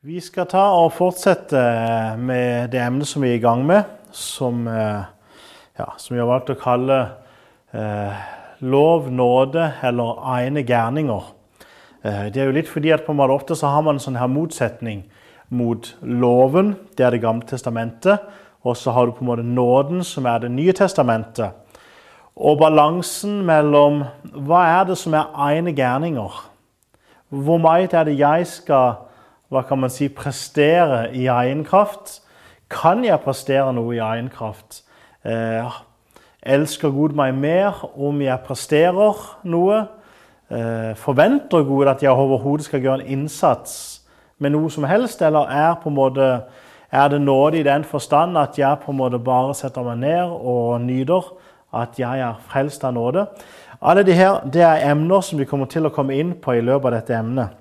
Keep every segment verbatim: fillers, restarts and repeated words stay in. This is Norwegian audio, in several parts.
Vi skal ta og fortsette med det emnet som vi er i gang med, som, ja, som vi har valgt å kalle eh, lov, nåde eller egne gjerninger. Eh, det er jo litt fordi at på en måte ofte så har man en sånn her motsetning mot loven, det er det gamle testamentet, og så har du på en måte nåden som er det nye testamentet. Og balansen mellom hva er det som er egne gjerninger? Hvor mye er det jeg skal hva kan man si, prestere i egen kraft? Kan jeg prestere noe i egen kraft? Eh, elsker Gud meg mer om jeg presterer noe? Eh, forventer Gud at jeg overhodet skal gjøre en innsats med noe som helst? Eller er, på en måte, er det nåde i den forstand at jeg på en måte bare setter meg ned og nyter at jeg er frelst av nåde? Alle de her, det er emner som vi kommer til å komme inn på i løpet av dette emnet.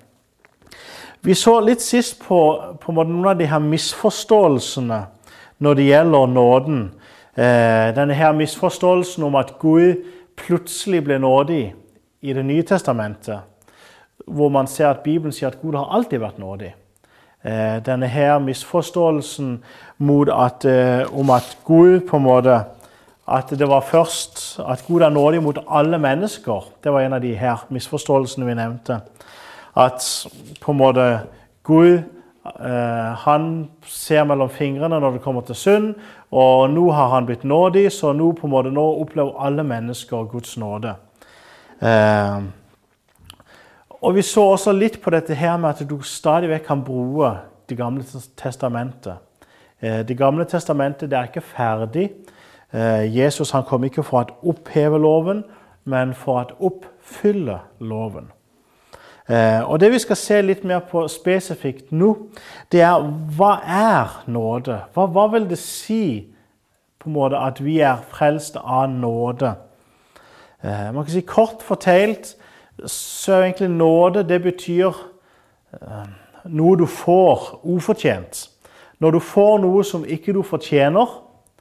Vi så litt sist på, på noen av de her misforståelsene når det gjelder nåden. Eh, denne her misforståelsen om at Gud plutselig ble nådig i det nye testamentet, hvor man ser at Bibelen sier at Gud har alltid vært nådig. Eh, denne her misforståelsen mot at, eh, om at Gud på en måte, at det var først at Gud er nådig mot alle mennesker. Det var en av de her misforståelsene vi nevnte. At på en måte Gud, eh, han ser mellom fingrene når det kommer til synd, og nå har han blitt nådig, så nå på en måte nå opplever alle mennesker Guds nåde. Eh, og vi så også litt på dette her med at du stadig vekk kan bruke det gamle testamentet. Eh, det gamle testamentet det er ikke ferdig. Eh, Jesus han kom ikke for å oppheve loven, men for å oppfylle loven. Eh, og det vi skal se litt mer på spesifikt nå, det er hva er nåde? Hva, hva vil det si på en måte at vi er frelst av nåde? Eh, man kan si kort fortalt, så er egentlig nåde, det betyr eh, noe du får ufortjent. Når du får noe som ikke du fortjener,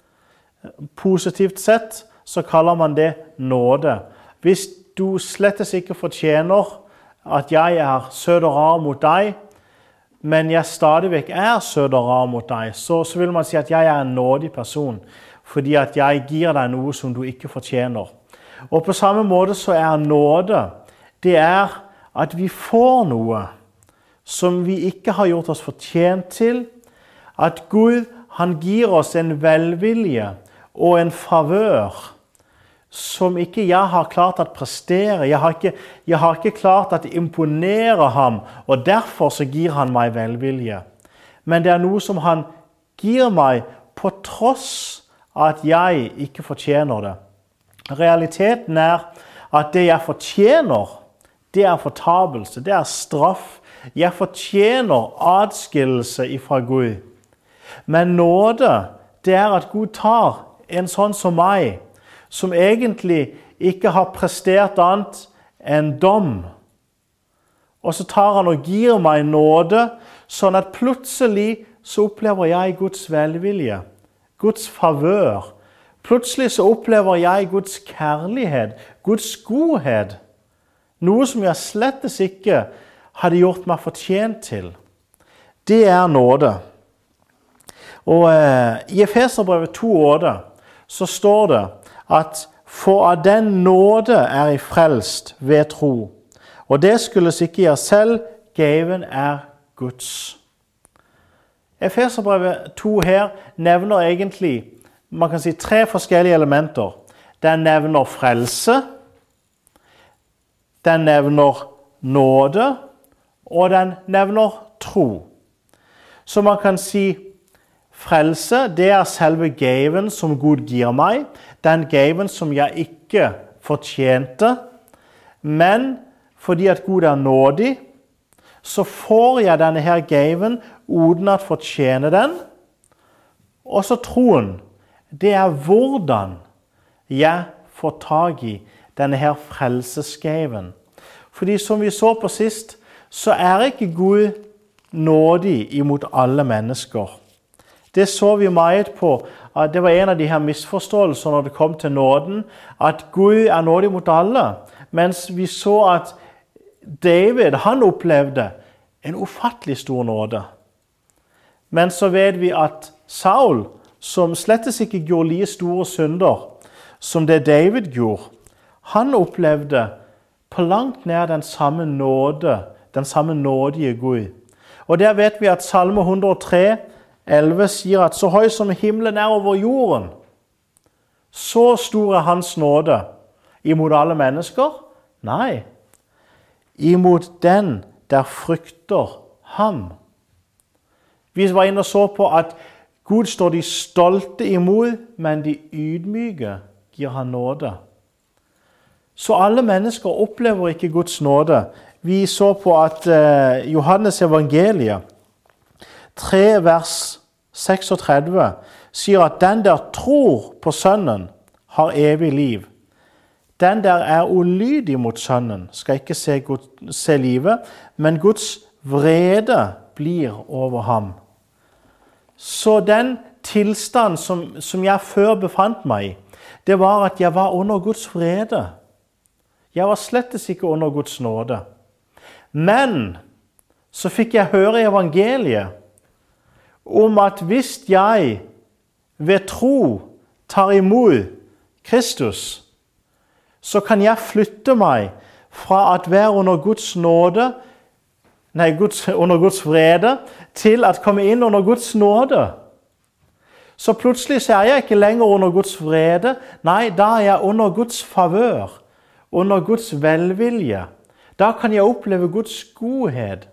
positivt sett, så kaller man det nåde. Hvis du slettes ikke fortjener at jeg er søt og rar mot deg, men jeg stadigvæk er søt og rar mot deg, så, så vil man si at jeg er en nådig person, fordi at jeg gir deg noe som du ikke fortjener. Og på samme måte så er nåde, det er at vi får noe som vi ikke har gjort oss fortjent til, at Gud han gir oss en velvilje og en favør, som ikke jeg har klart å prestere. Jeg har ikke, jeg har ikke klart å imponere ham, og derfor så gir han meg velvilje. Men det er noe som han gir meg på tross av at jeg ikke fortjener det. Realiteten er at det jeg fortjener, det er fortabelse, det er straff. Jeg fortjener adskillelse ifra Gud. Men nåde, det er at Gud tar en sånn som meg, som egentlig ikke har prestert annet enn dom. Og så tar han og gir meg nåde, sånn at plutselig så opplever jeg Guds velvilje, Guds favør. Plutselig så opplever jeg Guds kjærlighet, Guds godhet. Noe som jeg slettes ikke hadde gjort meg fortjent til. Det er nåde. Og eh, i Efeserbrevet to åtte så står det at for av den nåde er I frelst ved tro. Og det skulle ikke gjøre selv, gaven er Guds. Efeserbrevet to her nevner egentlig, man kan si, tre forskjellige elementer. Den nevner frelse, den nevner nåde, og den nevner tro. Så man kan si, frelse, det er selve gaven som Gud gir meg, den gaven som jeg ikke fortjente, men fordi at Gud er nådig, så får jeg denne her gaven uten at fortjene den. Og så troen, det er hvordan jeg får tag i denne her frelsesgaven. Fordi som vi så på sist, så er ikke Gud nådig imot alle mennesker. Det så vi meget på, at det var en av de her misforståelsene når det kom til nåden, at Gud er nådig mot alle, mens vi så at David, han opplevde en ufattelig stor nåde. Men så vet vi at Saul, som slettes ikke gjorde like store synder som det David gjorde, han opplevde på langt nær den samme nåde, den samme nådige Gud. Og der vet vi at Salme et hundre og tre, elleve sier at så høy som himmelen er over jorden, så stor er hans nåde imot alle mennesker. Nei, imot den der frykter ham. Vi var inne og så på at Gud står de stolte imot, men de ydmyke gir han nåde. Så alle mennesker opplever ikke Guds nåde. Vi så på at eh, Johannes evangeliet, tre vers seksogtredve, sier at den der tror på Sønnen har evig liv. Den der er ulydig mot Sønnen skal ikke se, God, se livet, men Guds vrede blir over ham. Så den tilstand som, som jeg før befant meg i, det var at jeg var under Guds vrede. Jeg var slettes ikke under Guds nåde. Men så fikk jeg høre i evangeliet om at hvis jeg ved tro tar imot Kristus, så kan jeg flytte meg fra at være under Guds nåde, nei, Guds, under Guds vrede, til at komme inn under Guds nåde. Så plutselig så er jeg ikke lenger under Guds vrede, nei, da er jeg under Guds favør, under Guds velvilje. Da kan jeg oppleve Guds godhet.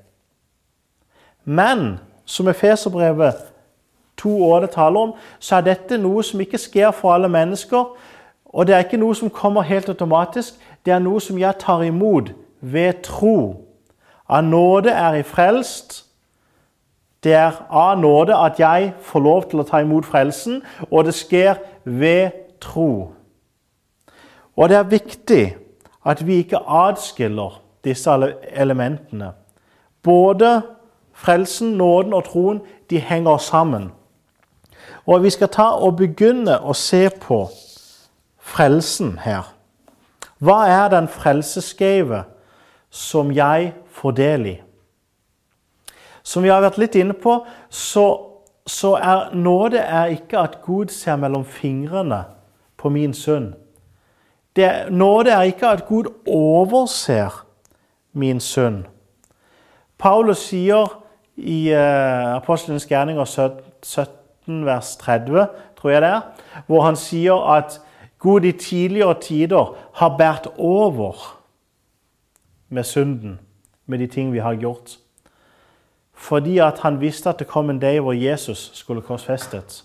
Men, som Efeserbrevet to åtte taler om, så er dette noe som ikke sker for alle mennesker, og det er ikke noe som kommer helt automatisk, det er noe som jeg tar imot ved tro. Av nåde er jeg frelst. Det er av nåde at jeg får lov til å ta imot frelsen, og det sker ved tro. Og det er viktig at vi ikke adskiller disse elementene. Både frelsen, nåden og troen, de henger sammen. Og vi skal ta og begynne å se på frelsen her. Hva er den frelsesgave som jeg får del i? Som vi har vært litt inne på, så, så er nåde er ikke at Gud ser mellom fingrene på min synd. Det, nåde er ikke at Gud overser min synd. Paulus sier i uh, Apostlenes gjerninger sytten vers tretti, tror jeg det er, hvor han sier at Gud i tidligere tider har båret over med synden, med de ting vi har gjort. Fordi at han visste at det kom en dag hvor Jesus skulle korsfestes.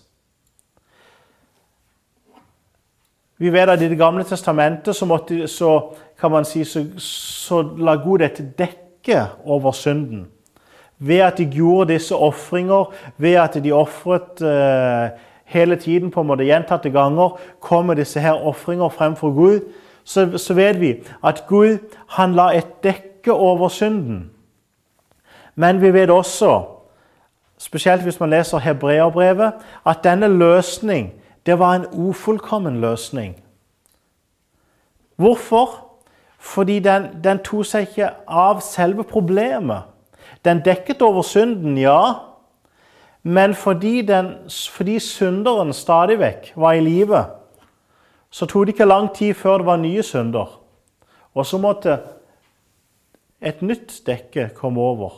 Vi vet at i Det gamle testamentet så, måtte, så kan man si, så, så la Gud et dekke over synden. Ved at de gjorde disse offringer, ved at de offret eh, hele tiden på en måte gjentatte ganger, kommer disse her offringer frem for Gud, så, så vet vi at Gud, han la et dekke over synden. Men vi vet også, spesielt hvis man leser Hebreerbrevet, at denne løsning, det var en ufullkommen løsning. Hvorfor? Fordi den, den tog seg ikke av selve problemet. Den dekket over synden, ja, men fordi, den, fordi synderen stadig vekk var i livet, så tog det ikke lang tid før det var nye synder. Og så måtte et nytt dekke komme over.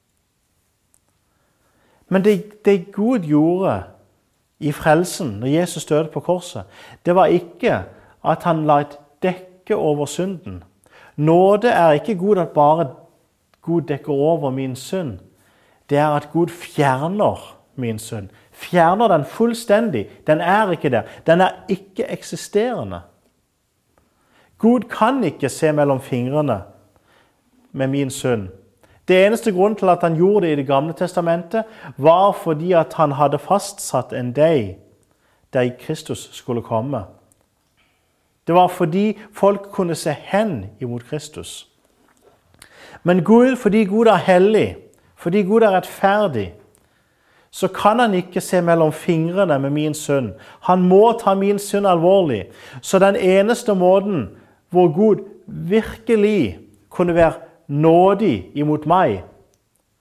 Men det, det Gud gjorde i frelsen, når Jesus døde på korset, det var ikke at han la et dekke over synden. Nåde er ikke Gud at bare Gud dekker over min synd. Det er at Gud fjerner min synd. Fjerner den fullstendig. Den er ikke der. Den er ikke eksisterende. Gud kan ikke se mellom fingrene med min synd. Det eneste grunn til at han gjorde det i Det gamle testamentet, var fordi at han hadde fastsatt en dag der Kristus skulle komme. Det var fordi folk kunne se hen imot Kristus. Men Gud, fordi Gud er hellig, fordi Gud er rettferdig, så kan han ikke se mellom fingrene med min synd. Han må ta min synd alvorlig. Så den eneste måten hvor Gud virkelig kunne være nådig imot meg,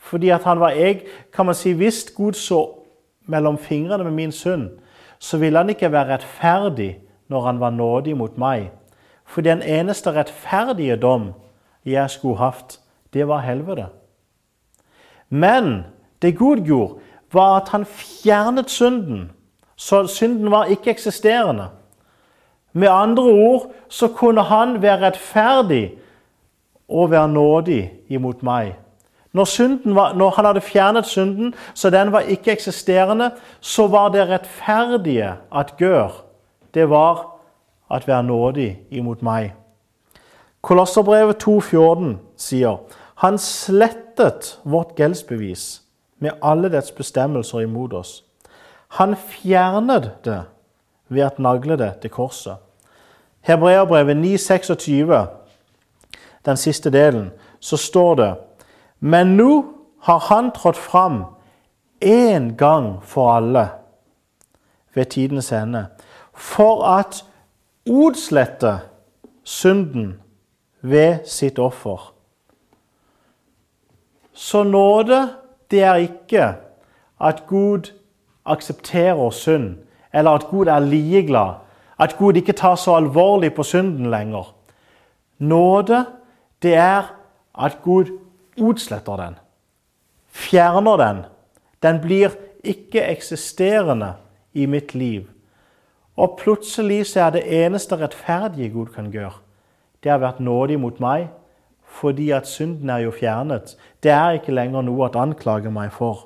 Fordi at han var jeg, kan man si, hvis Gud så mellom fingrene med min synd, så ville han ikke være rettferdig når han var nådig mot meg. For den eneste rettferdige dom jeg skulle haft, det var helvete. Men det Gud gjorde, var at han fjernet synden, så synden var ikke eksisterende. Med andre ord så kunne han være rettferdig og være nådig imot meg. Når, synden var, når han hadde fjernet synden, så den var ikke eksisterende, så var det rettferdige at gjør, det var at være nådig imot meg. Kolosserbrevet to fjorten sier, han slettet vårt gjeldsbevis med alle dets bestemmelser imot oss. Han fjernet det ved at nagle det til korset. Hebreerbrevet ni seksogtyve, den siste delen, så står det, men nå har han trådt fram en gang for alle ved tidens ende, for at utslette synden ved sitt offer. Så nåde, det er ikke at Gud aksepterer synd, eller at Gud er ligeglad, at Gud ikke tar så alvorlig på synden lenger. Nåde, det er at Gud utsletter den, fjerner den. Den blir ikke eksisterende i mitt liv. Og plutselig så er det eneste rettferdige Gud kan gjøre. Det har vært nådig mot meg, fordi at synden er jo fjernet. Det er ikke lenger noe at anklage meg for.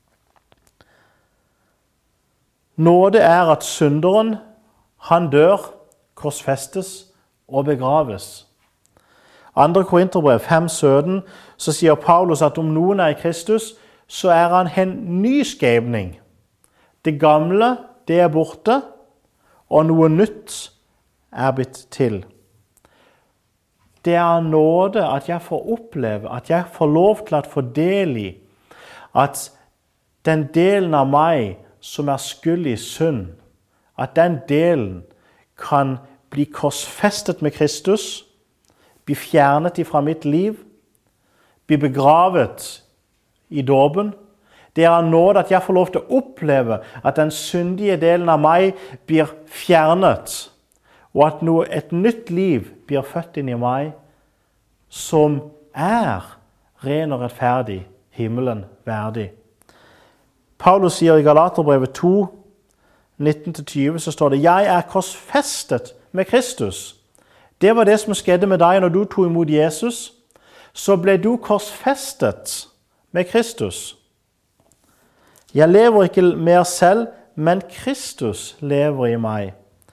Nåde er at synderen, han dør, korsfestes og begraves. Andre Korinterbrev fem sytten, så sier Paulus at om noen er i Kristus, så er han en ny skapning. Det gamle, det er borte, og noe nytt er blitt til. Det er nåde at jeg får oppleve, at jeg får lov til å få del i, at den delen av meg som er skyld i synd, at den delen kan bli korsfestet med Kristus, bli fjernet fra mitt liv, bli begravet i dåpen. Det er nåde at jeg får lov til å oppleve at den syndige delen av meg blir fjernet, og at noe, et nytt liv blir født inn i meg, som er ren og rettferdig, himmelen verdig. Paulus sier i Galaterbrevet to, nitten til tyve, så står det, jeg er korsfestet med Kristus. Det var det som skjedde med deg når du tog imot Jesus. Så ble du korsfestet med Kristus. Jeg lever ikke mer selv, men Kristus lever i meg.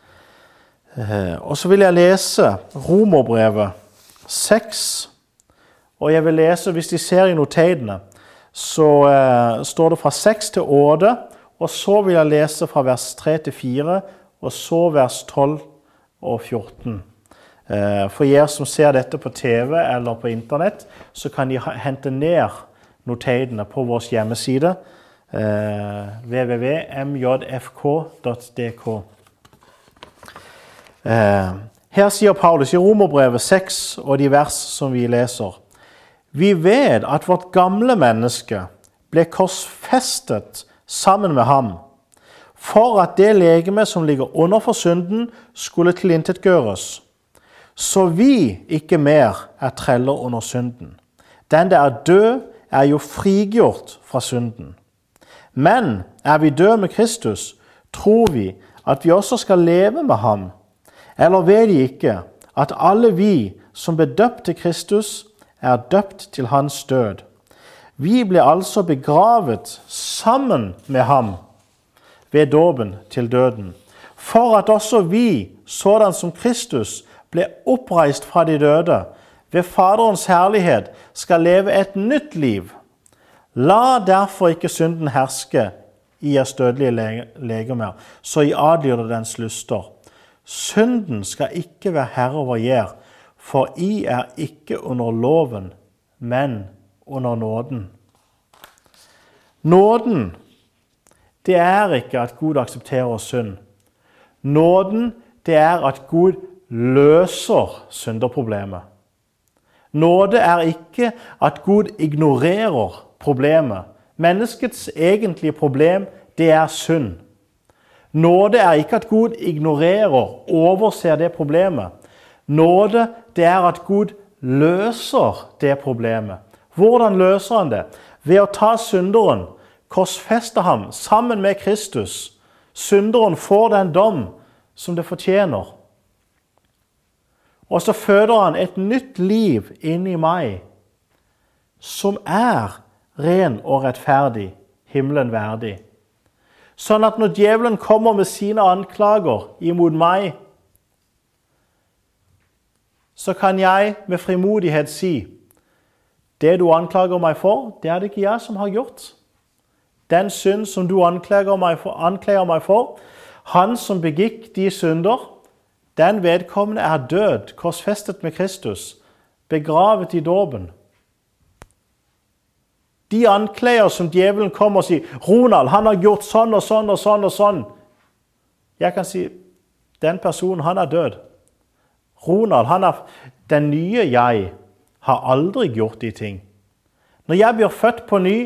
Og så vil jeg lese Romerbrevet seks, og jeg vil lese, hvis de ser i notatene, så eh, står det fra seks til åtte, og så vil jeg lese fra vers tre til fire, og så vers tolv og fjorten. Eh, for dere som ser dette på T V eller på internett, så kan de hente ned notatene på vår hjemmeside, eh, w w w punktum m j f k punktum d k. Eh, her sier Paulus i Romerbrevet seks og de vers som vi leser, vi vet at vårt gamle menneske ble korsfestet sammen med ham, for at det legeme som ligger under for synden skulle tilintetgjøres, så vi ikke mer er treller under synden. Den der er død er jo frigjort fra synden. Men er vi død med Kristus, tror vi at vi også skal leve med ham. Eller vet de ikke at alle vi som ble døpt til Kristus, er døpt til hans død. Vi ble altså begravet sammen med ham ved dåpen til døden, for at også vi, sådan som Kristus, ble oppreist fra de døde, ved Faderens herlighet skal leve et nytt liv. La derfor ikke synden herske i deres dødelige legemer, så I adlyder dens lyster. Synden skal ikke være herre over jer, for I er ikke under loven, men under nåden. Nåden, det er ikke at Gud aksepterer synd. Nåden, det er at Gud løser synderproblemet. Nåde er ikke at Gud ignorerer problemet. Menneskets egentlige problem, det er synd. Nåde er ikke at Gud ignorerer, overser det problemet. Nåde, det er at Gud løser det problemet. Hvordan løser han det? Ved å ta synderen, korsfeste ham sammen med Kristus. Synderen får den dom som det fortjener. Og så føder han et nytt liv inn i meg, som er ren og rettferdig, himmelen verdig. Sånn at når djevelen kommer med sine anklager imot meg, så kan jeg med frimodighet si, det du anklager meg for, det er det ikke jeg som har gjort. Den synd som du anklager meg for, anklager meg for, han som begikk de synder, den vedkommende er død, korsfestet med Kristus, begravet i dåpen. De anklager som djevelen kommer og sier, Ronald, han har gjort sånn og sånn og sånn og sånn. Jeg kan si, den personen, han er død. Ronald, han er, den nye jeg, har aldri gjort de ting. Når jeg blir født på ny,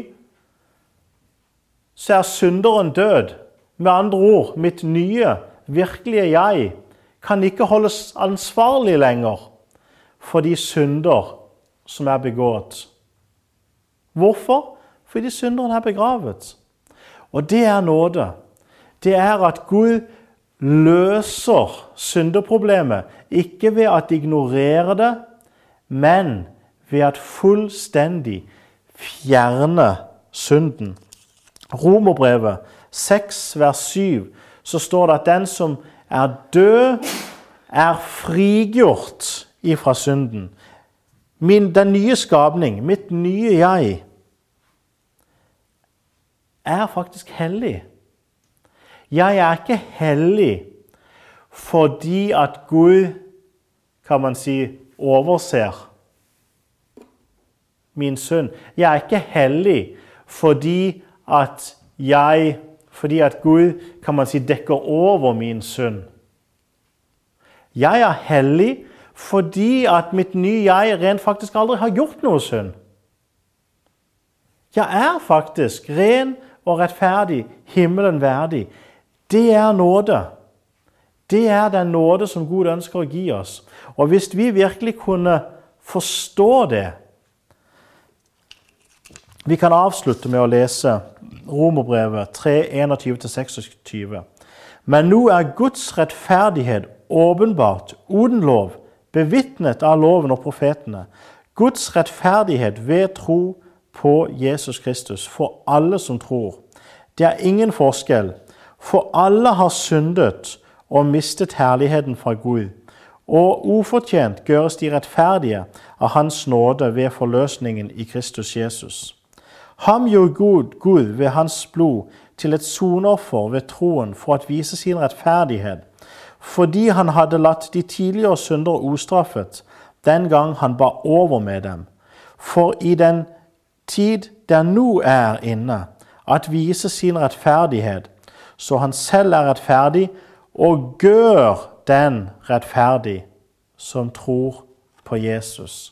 så er synderen død. Med andre ord, mitt nye, virkelige jeg, kan ikke holdes ansvarlig lenger for de synder som er begått. Hvorfor? Fordi synderen er begravet. Og det er nåde. Det er at Gud løser syndeproblemet, ikke ved at ignorere det, men ved at fullstendig fjerne synden. Romerbrevet seks, vers syv, så står det at den som er død, er frigjort ifra synden. Min, den nye skapning, mitt nye jeg, er faktisk hellig. Jeg er ikke hellig fordi at Gud, kan man si, overser min synd. Jeg er ikke hellig fordi at jeg, fordi at Gud, kan man si, dekker over min synd. Jeg er hellig fordi at mitt nye jeg rent faktisk aldri har gjort noe synd. Jeg er faktisk ren og rettferdig, himmelen verdig. Det er nåde. Det er den nåde som Gud ønsker å gi oss. Og hvis vi virkelig kunne forstå det, vi kan avslutte med å lese Romerbrevet tre, enogtyve til seksogtyve. Men nå er Guds rettferdighet åpenbart, uden lov, bevitnet av loven og profetene. Guds rettferdighet ved tro på Jesus Kristus for alle som tror. Det er ingen forskjell, for alle har syndet og mistet herligheten fra Gud, og ufortjent gjøres de rettferdige av hans nåde ved forløsningen i Kristus Jesus. Ham gjorde Gud, Gud ved hans blod til et sonoffer ved troen for at vise sin rettferdighet, fordi han hadde latt de tidligere syndere ustraffet den gang han bar over med dem. For i den tid der nå er inne, at vise sin rettferdighet, så han selv er rettferdig, og gjør den rettferdig som tror på Jesus.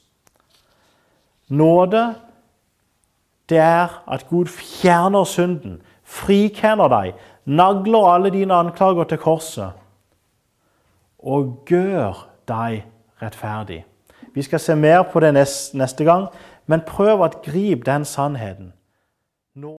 Nåde, det er at Gud fjerner synden, frikjenner deg, nagler alle dine anklager til korset, og gjør deg rettferdig. Vi skal se mer på det neste gang, men prøv å gripe den sannheten.